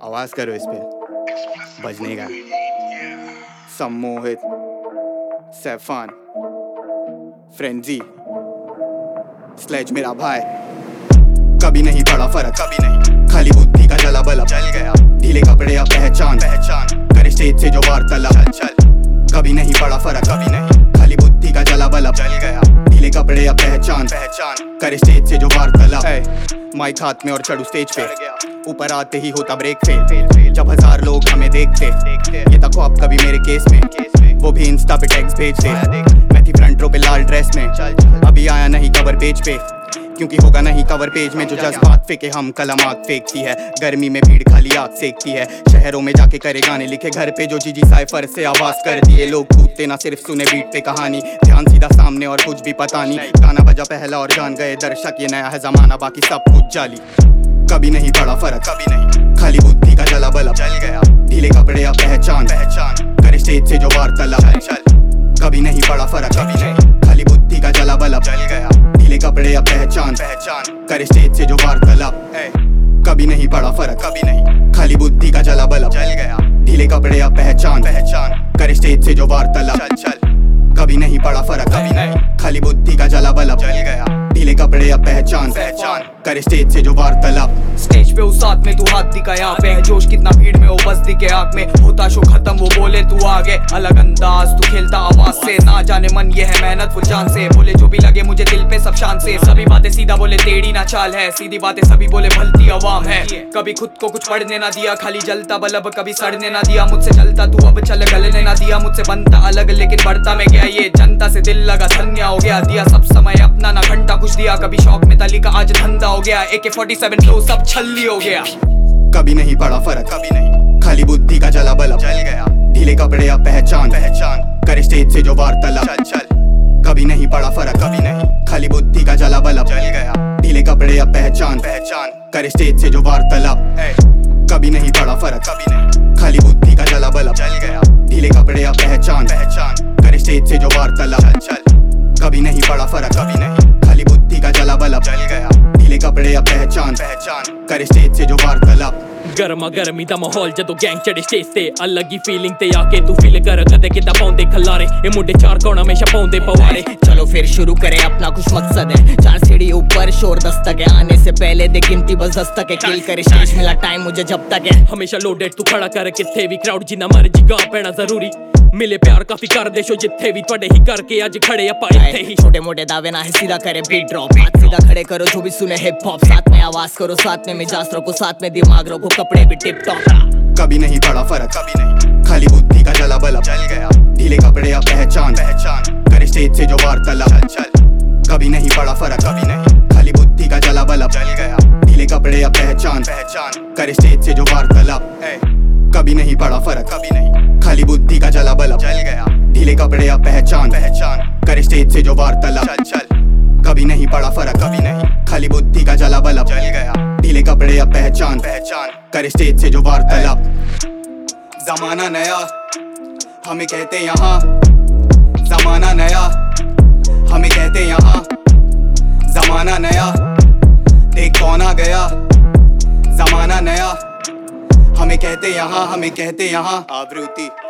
आवाज करो इस पे बजने का। सम्मोहित, सैफान, फ्रेंजी, स्लेज मेरा भाई। कभी नहीं पड़ा फर्क, कभी नहीं, खाली बुद्धि का जला बलब जल गया। ढीले कपड़े या पहचान करे स्टेज से जो वार्तालाप चल। कभी नहीं पड़ा फर्क, कभी नहीं, खाली बुद्धि का जला बलब जल गया। ढीले कपड़े या पहचान करे स्टेज से जो वार्तालाप। माइक हाथ में और चढ़ू स्टेज पे, ऊपर आते ही होता ब्रेक फेल। जब 1000 लोग हमें देखते, ये तक आप कभी मेरे केस में, वो भी इंस्टा पे टैग्स भेजते। मैं थी फ्रंट रो पे लाल ड्रेस में, अभी आया नहीं कवर पेज पे, क्योंकि होगा नहीं कवर पेज में। जो जज्बात फेंके हम कलम आग फेंकती है, गर्मी में भीड़ खाली आग सेकती है। शहरों में जाके करे गाने लिखे, घर पे जो जीजी साइफर से आवाज कर दिए। लोग कूदते ना सिर्फ सुने बीट पे कहानी, ध्यान सीधा सामने और कुछ भी पता नहीं। गाना बजा पहला और जान गए दर्शक, ये नया है जमाना, बाकी सब कुछ जाली। कभी नहीं पड़ा फर्क, कभी नहीं, खाली बुद्धि का जला बलब जल गया। ढीले कपड़े या पहचान करे स्टेज से जो वार्तालाप चल। कभी नहीं पड़ा फर्क, कभी नहीं, खाली बुद्धि का जला बलब जल गया। ढीले कपड़े या पहचान करे स्टेज से जो वार्तालाप। कभी नहीं पड़ा फर्क, कभी नहीं, खाली बुद्धि का जला बलब जल गया। ढीले कपड़े या पहचान करे स्टेज से जो वार्तालाप चल। कभी नहीं पड़ा फर्क, कभी नहीं, खाली बुद्धि का जला बलब जल गया। ढीले कपड़े या पहचान करे स्टेज से जो वार्तालाप। स्टेज पे उस साथ में तू हाथ दिखाया पे है जोश, कितना भीड़ में वो बस दिखे आग में। होता शो खत्म वो बोले तू आगे, अलग अंदाज तू खेलता आवाज से। ना जाने मन ये है मेहनत फुल जान से, बोले जो भी लगे मुझे दिल पे सब शान से। सभी बातें सीधा बोले टेढ़ी ना चाल है, सीधी बातें सभी बोले भलती आवाम है। कभी खुद को कुछ पढ़ने ना दिया, खाली जलता बलब कभी सड़ने ना दिया। मुझसे चलता तू अब चल गलने ना दिया, मुझसे बनता अलग लेकिन बढ़ता मैं गया। ये जनता से दिल लगा धन्य हो गया, दिया सब समय अपना ना घंटा कुछ दिया। कभी शौक में तली का आज धंधा हो गया, AK-47 फ्लो सब छल्ली हो गया। कभी नहीं पड़ा फर्क, कभी नहीं, खाली बुद्धि का जला बलब जल गया। ढीले कपड़े या पहचान करे स्टेज से जो वार्तालाप चल। कभी नहीं पड़ा फर्क, कभी नहीं, खाली बुद्धि का जला बलब जल गया। ढीले कपड़े या पहचान करे स्टेज से जो वार्तालाप। कभी नहीं पड़ा फर्क, कभी नहीं, खाली बुद्धि का जला बलब जल गया। ढीले कपड़े या पहचान करे स्टेज से जो वार्तालाप चल। कभी नहीं पड़ा फर्क, कभी नहीं, खाली बुद्धि का जला बलब जल गया। ढीले कपड़े या पहचान करे स्टेज से जो वार्तालाप। गर्मा गर्मी दा माहौल जदों गैंग चढ़े स्टेज ते, अलग ही फीलिंग ते आके तू फील कर कदे किदा पाउंदे खलारे। ए मुंडे चार कौन हमेशा पाउंदे पवाड़े। चलो फिर शुरू करें, अपना कुछ मकसद है। 4 सीढ़ी ऊपर शोर दस्तक है, आने से पहले दे गिनती बस दस्तक है। किल करे स्टेज मिला टाइम मुझे जब तक है। हमेशा लोडेड तू खड़ा कर किथे भी, क्राउड जिन्ना मर्जी गा पैना जरूरी। मिले प्यार काफी कर दे शो जिथे भी, ਤੁਹਾਡੇ ही करके आज खड़े अपा इथे ही। छोटे मोटे दावे ना है सीधा करे बीट ड्रॉप, हाथ सीधा खड़े करो जो भी सुने हिप हॉप। साथ में आवाज करो, साथ में मिजाज रखो, साथ में दिमाग रखो, कपड़े भी टिप टॉप। कभी नहीं पड़ा फर्क, कभी नहीं, खाली बुद्धि का जला बलब जल गया। ढीले कपड़े या पहचान करे स्टेज से जो वार्तालाप चल। कभी नहीं पड़ा फर्क, कभी नहीं, खाली बुद्धि का जला बलब जल गया। ढीले कपड़े या पहचान करे स्टेज से जो वार्तालाप। कभी नहीं पड़ा फर्क, कभी नहीं, खाली बुद्धि का जला बलब जल गया। ढीले कपड़े या पहचान करे स्टेज से जो वार्तालाप चल। कभी नहीं पड़ा फर्क, कभी नहीं, खाली बुद्धि का जला बलब जल गया। ढीले कपड़े या पहचान करे स्टेज से जो वार्तालाप। जमाना नया हमें कहते यहाँ, जमाना नया हमें कहते यहाँ। जमाना नया देख कौन आ गया, जमाना नया हमें कहते यहाँ, हमें कहते यहाँ। आवृत्ति